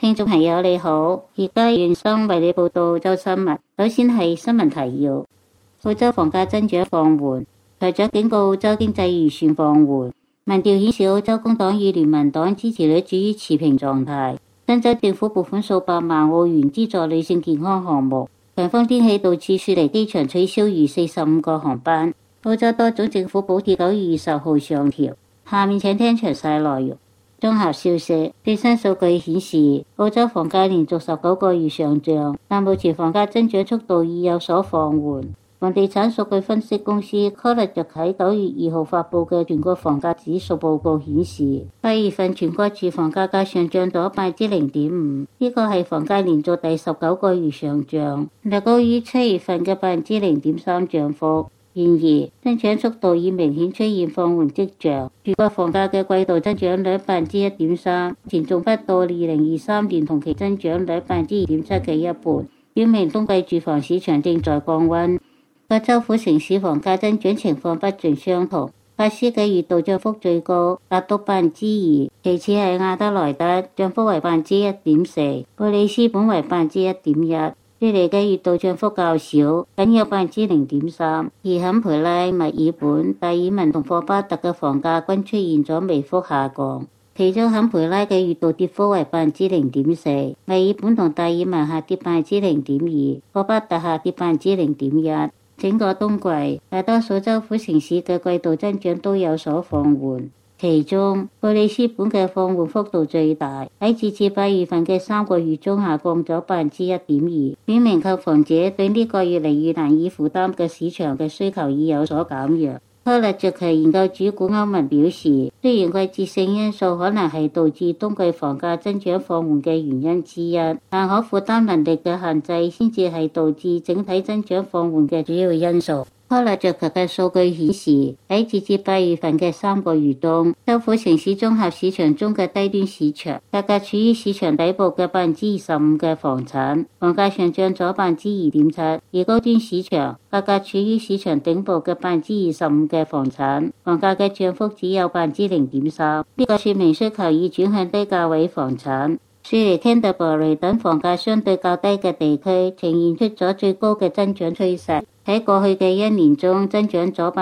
聽眾朋友你好，而家原生為你報道澳洲新聞。首先係新聞提要：澳洲房價增長放緩，財長警告澳洲經濟預算放緩。民調顯示澳洲工黨與聯盟黨支持率處於持平狀態。新州政府撥款數百萬澳元資助女性健康項目。強風天氣導致雪梨機場取消逾45個航班。澳洲多種政府補貼9月20號上調。下面請聽詳細內容。綜合消息，最新數據顯示，澳洲房價連續19個月上漲，但目前房價增長速度已有所放緩。房地產數據分析公司 Colliers 喺9月2號發布嘅全國房價指數報告顯示，8月份全國住房價格上漲咗 0.5%， 呢個係房價連續第19個月上漲，略高於7月份嘅 0.3% 漲幅。然而，增長速度已明顯出現放緩跡象。全國房價嘅季度增長率 1.3%， 前仲不到2023年同期增長率 2.7% 嘅一半，表明冬季住房市場正在降溫。各州府城市房價增長情況不盡相同。珀斯嘅月度漲幅最高，達到 2%， 其次係亞德萊德，漲幅為 1.4%， 布里斯本為 1.1%。雪梨嘅月度漲幅較少，僅有 0.3%， 而坎培拉、墨爾本、達爾文同霍巴特嘅房價均出現咗微幅下降。其中坎培拉嘅月度跌幅為 0.4%， 墨爾本同達爾文下跌 0.2%， 霍巴特下跌 0.1%。整個冬季，大多數州府城市嘅季度增長都有所放緩。其中，布里斯本嘅放緩幅度最大，喺截至8月份嘅3個月中下降咗 1.2%， 表明購房者對呢個越嚟越難以負擔嘅市場嘅需求已有所減弱。科勒爵奇研究主管歐文表示，雖然季節性因素可能係導致冬季房價增長放緩嘅原因之一，但可負擔能力嘅限制先至係導致整體增長放緩嘅主要因素。科勒爵奇嘅數據顯示，喺截至8月份嘅3個月中，州府城市綜合市場中嘅低端市場價格處於市場底部嘅 25% 嘅房產，房價上漲咗 2.7%， 而高端市場價格處於市場頂部嘅 25% 嘅房產，房價嘅漲幅只有 0.3%， 呢個說明需求已轉向低價位房產。雪梨、Canterbury 等房價相對較低嘅地區呈現出咗最高嘅增長趨勢，喺過去嘅一年中增長咗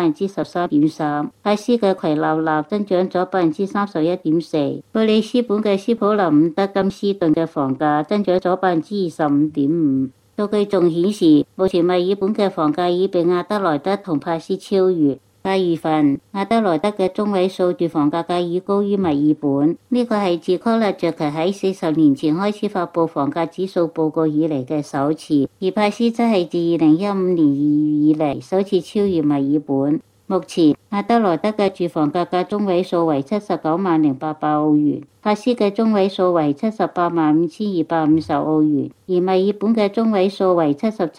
13.3%。珀斯嘅葵鬧納增長咗 31.4%， 布里斯本嘅斯普林伍德金斯頓嘅房價增長咗 25.5%。數據仲顯示，目前墨爾本嘅房價已被亞德萊德同珀斯超越。8月份，亞德萊德嘅中位數住房價格已高於墨爾本，呢個係自科勒爵奇喺40年前開始發布房價指數報告以嚟嘅首次，而珀斯則係自2015年2月以嚟首次超越墨爾本。目前，亞德萊德嘅住房價格中位數為79.08澳元，珀斯嘅中位數為78.5250澳元，而墨爾本嘅中位數為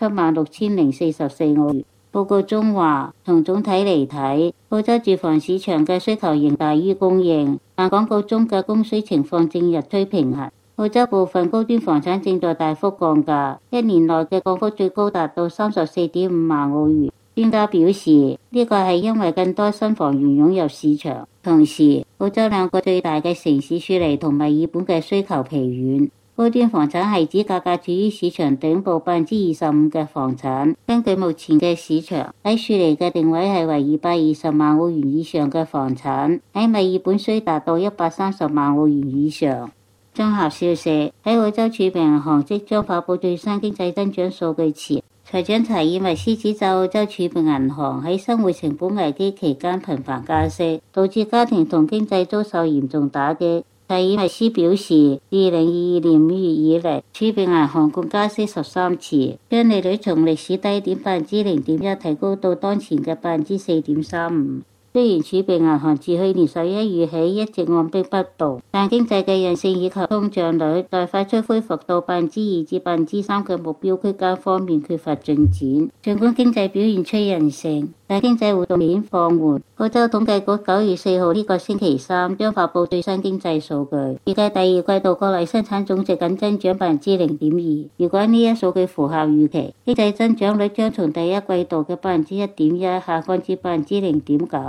77.6044澳元。報告中話，從總體嚟睇，澳洲住房市場嘅需求仍大於供應，但廣告中嘅供需情況正日趨平衡。澳洲部分高端房產正在大幅降價，一年內嘅降幅最高達到34.5萬澳元。專家表示，呢個係因為更多新房源湧入市場，同時澳洲兩個最大嘅城市雪梨同墨爾本嘅需求疲軟。高端房產係指價格處於市場頂部 25% 嘅房產。根據目前嘅市場，喺雪梨嘅定位係為220萬澳元以上嘅房產，喺墨爾本需達到130萬澳元以上。綜合消息，喺澳洲儲備銀行即將發布最新經濟增長數據前，財長查爾密斯指責澳洲儲備銀行喺生活成本危機期間頻繁加息，導致家庭同經濟遭受嚴重打擊。查爾密斯表示，2022年5月以嚟，儲備銀行共加息13次，將利率從歷史低點 0.1% 提高到當前嘅 4.35%。雖然儲備銀行自去年11月起一直按兵不動，但經濟嘅韌性以及通脹率在快速恢復到 2% 至 3% 嘅目標區間方面缺乏進展。儘管經濟表現出韌性，但經濟活動明顯放緩。澳洲統計局9月4號呢個星期三將發布最新經濟數據，預計第二季度國內生產總值僅增長 0.2%。如果呢一數據符合預期，經濟增長率將從第一季度嘅 1.1% 下降至 0.9%。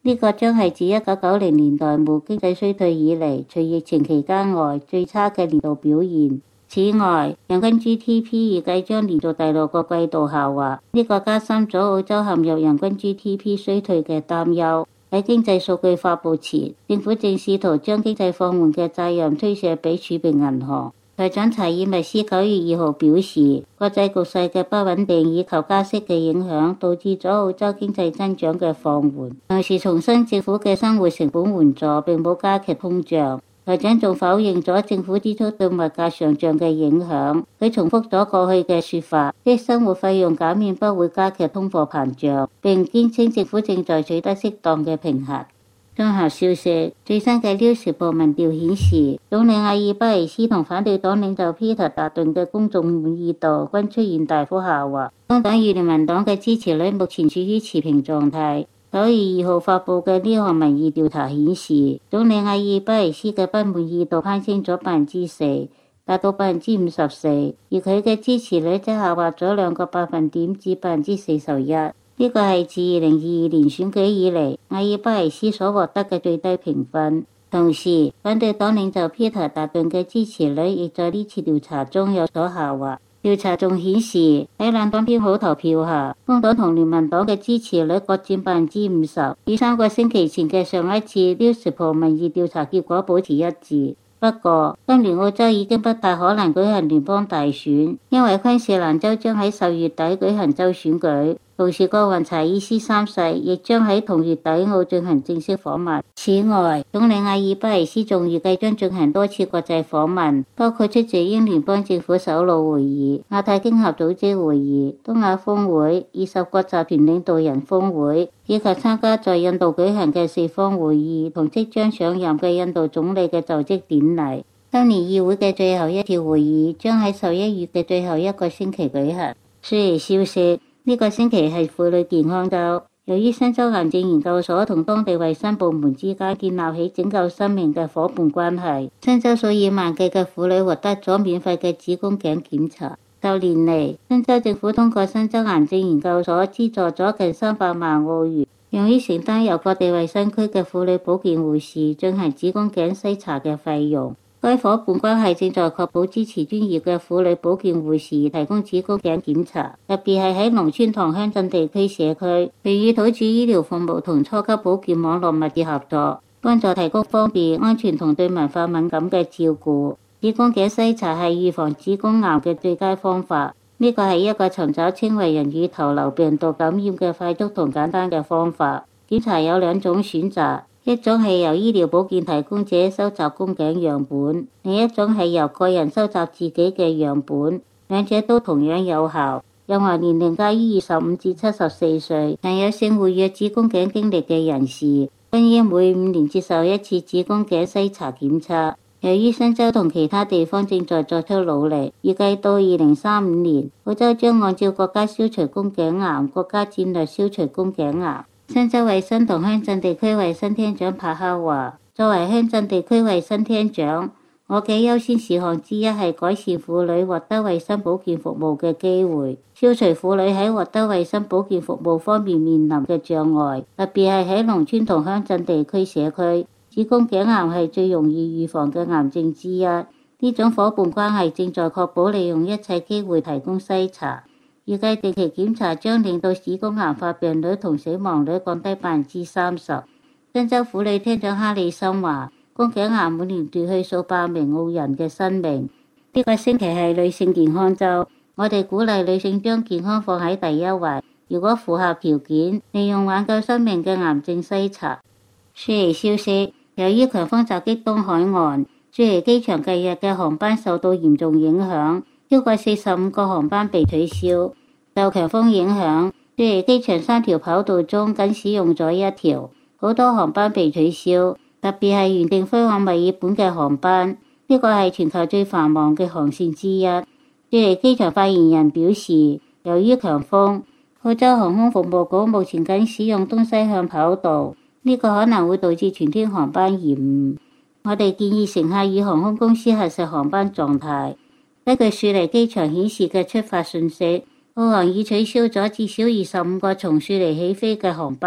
呢個將係自1990年代末經濟衰退以嚟，除疫情期間外最差嘅年度表現。此外，人均 GDP 預計將連續第6個季度下滑，呢個加深咗澳洲陷入人均 GDP 衰退嘅擔憂。喺經濟數據發佈前，政府正試圖將經濟放緩嘅責任推卸俾儲備銀行。財長查爾密斯9月2號表示，國際局勢嘅不穩定以及加息嘅影響，導致咗澳洲經濟增長嘅放緩。同時重申政府嘅生活成本援助並冇加劇通脹。財長仲否認咗政府支出對物價上漲嘅影響。佢重複咗過去嘅說法，即生活費用減免不會加劇通貨膨脹，並堅稱政府正在取得適當嘅平衡。綜合消息，最新嘅《紐時報》民調顯示，總理阿爾巴尼斯同反對黨領袖皮特達頓嘅公眾滿意度均出現大幅下滑。工黨與聯盟黨嘅支持率目前處於持平狀態。9月2號發佈嘅呢項民意調查顯示，總理阿爾巴尼斯嘅不滿意度攀升咗4%，達到54%，而佢嘅支持率則下滑咗2個百分點至41%。呢個係自2022年選舉以嚟阿爾巴尼斯所獲得嘅最低評分。同時，反對黨領袖皮特達頓嘅支持率亦在呢次調查中有所下滑。調查仲顯示，喺兩黨偏好投票下，工黨同聯盟黨嘅支持率各佔50%，與3個星期前嘅上一次紐時報民意調查結果保持一致。不過，今年澳洲已經不太可能舉行聯邦大選，因為昆士蘭州將喺10月底舉行州選舉。同時，國王查爾斯3世亦將喺同月底澳進行正式訪問。此外，總理阿爾巴尼斯仲預計將進行多次國際訪問，包括出席英聯邦政府首腦會議、亞太經合組織會議、東亞峰會、20國集團領導人峰會，以及參加在印度舉行嘅4方會議同即將上任嘅印度總理嘅就職典禮。今年議會嘅最後一條會議將喺11月嘅最後一個星期舉行。雖然消息，呢個星期係婦女健康週，由於新州癌症研究所同當地衛生部門之間建立起拯救生命嘅夥伴關係，新州數以萬計嘅婦女獲得咗免費嘅子宮頸檢查。就年嚟，新州政府通過新州癌症研究所資助咗近300萬澳元，用於承擔由各地衛生區嘅婦女保健護士進行子宮頸篩查嘅費用。該夥伴關係正在確保支持專業嘅婦女保健護士提供子宮頸檢查，特別係喺農村同鄉鎮地區社區，並與土著醫療服務同初級保健網絡密切合作，幫助提供方便、安全同對文化敏感嘅照顧。子宮頸篩查係預防子宮癌嘅最佳方法。呢個係一個尋找稱為人乳頭瘤病毒感染嘅快速同簡單嘅方法。檢查有2種選擇。一種係由醫療保健提供者收集宮頸樣本，另一種係由個人收集自己嘅樣本，兩者都同樣有效。任何年齡介於25至74歲，但有性活躍子宮頸經歷嘅人士，均應每5年接受一次子宮頸篩查檢測。由於新州同其他地方正在作出努力，預計到2035年，澳洲將按照國家消除宮頸癌國家戰略消除宮頸癌。新州衛生同鄉鎮地區衛生廳長帕克話，作為鄉鎮地區衛生廳長，我嘅優先事項之一係改善婦女獲得衛生保健服務嘅機會，消除婦女喺獲得衛生保健服務方面面臨嘅障礙，特別係喺農村同鄉鎮地區社區。子宮頸癌係最容易預防嘅癌症之一，呢種夥伴關係正在確保利用一切機會提供篩查。預計定期檢查將令到子宮癌發病率同死亡率降低30%。新州婦女廳長哈里森話，宮頸癌每年奪去數百名澳人嘅生命。呢個星期係女性健康週，我哋鼓勵女性將健康放喺第一位。如果符合條件，利用挽救生命嘅癌症篩查。雪梨消息，由於強風襲擊東海岸，雪梨機場近日嘅航班受到嚴重影響。超過45個航班被取消。受強風影響，雪梨機場3條跑道中僅使用咗1條，好多航班被取消，特別係原定飛往墨爾本嘅航班。呢個係全球最繁忙嘅航線之一。雪梨機場發言人表示，由於強風，澳洲航空服務局目前僅使用東西向跑道，呢個可能會導致全天航班延誤。我哋建議乘客與航空公司核實航班狀態。根據雪梨機場顯示嘅出發信息，澳航已取消咗至少25個從雪梨起飛嘅航班，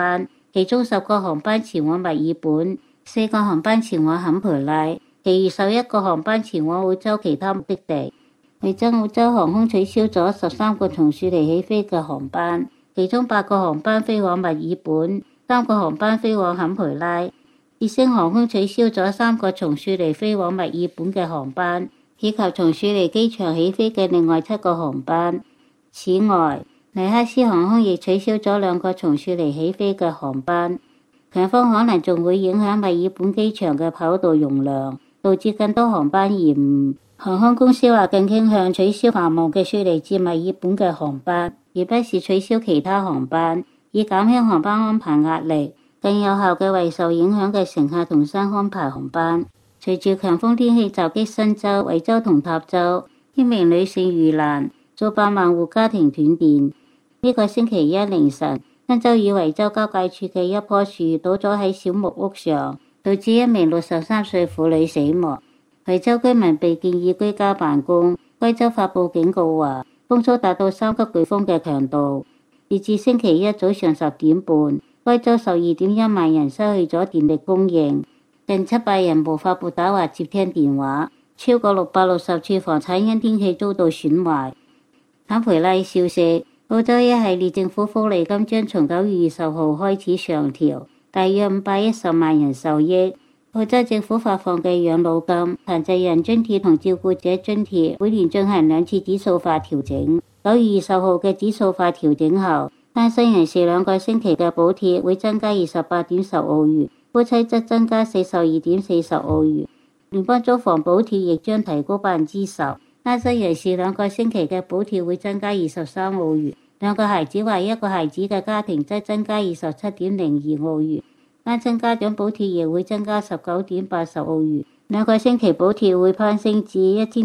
其中10個航班前往墨爾本，4個航班前往坎培拉，其餘11個航班前往澳洲其他目的地。為咗澳洲航空取消咗13個從雪梨起飛嘅航班，其中8個航班飛往墨爾本，3個航班飛往坎培拉。捷星航空取消咗3個從雪梨飛往墨爾本嘅航班，以及從雪梨機場起飛嘅另外7個航班。此外，尼克斯航空亦取消咗2個從雪梨起飛嘅航班。強風可能仲會影響墨爾本機場嘅跑道容量，導致更多航班延誤。航空公司話更傾向取消繁忙嘅雪梨至墨爾本嘅航班，而不是取消其他航班，以減輕航班安排壓力，更有效嘅為受影響嘅乘客重新安排航班。隨住強風天氣襲擊新州、維州同塔州，1名女性遇難，數百萬戶家庭斷電。呢個星期一凌晨，新州與維州交界處嘅一棵樹倒咗喺小木屋上，導致1名63歲婦女死亡。維州居民被建議居家辦公。貴州發布警告話，風速達到3級颶風嘅強度。截至星期一早上10點半，貴州12.1萬人失去咗電力供應，近700人無法撥打或接聽電話，超過660處房產因天氣遭到損壞。坎培拉消息，澳洲一系列政府福利金將從9月20號開始上調，大約510萬人受益。澳洲政府發放嘅養老金、殘疾人津貼同照顧者津貼每年進行2次指數化調整。9月20號嘅指數化調整後，單身人士2個星期嘅補貼會增加28.10澳元，夫妻則增加42.40澳元。聯邦租房補貼亦將提高10%，單身人士2個星期嘅補貼會增加23澳元，2個孩子或1個孩子嘅家庭則增加27.02澳元。單親家長補貼亦會增加19.80澳元，2個星期補貼會攀升至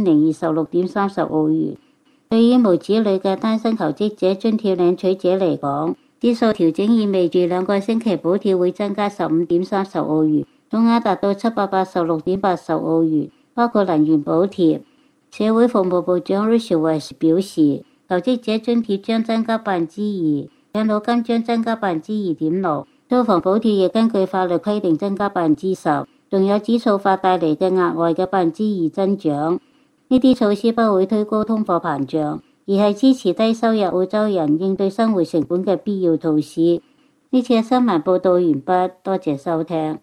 1026.30澳元。對於無子女嘅單身求職者津貼領取者嚟講，指數調整意味住2個星期補貼會增加15.30澳元，總額達到786.80澳元，包括能源補貼。社會服務部長 Rachel Weisz 表示，求職者津貼將增加2%，養老金將增加2.6%。租房補貼亦根據法律規定增加10%，仲有指數法帶嚟嘅額外嘅2%增長。呢啲措施不會推高通貨膨脹，而係支持低收入澳洲人應對生活成本嘅必要措施。呢次嘅新聞報道完畢，多謝收聽。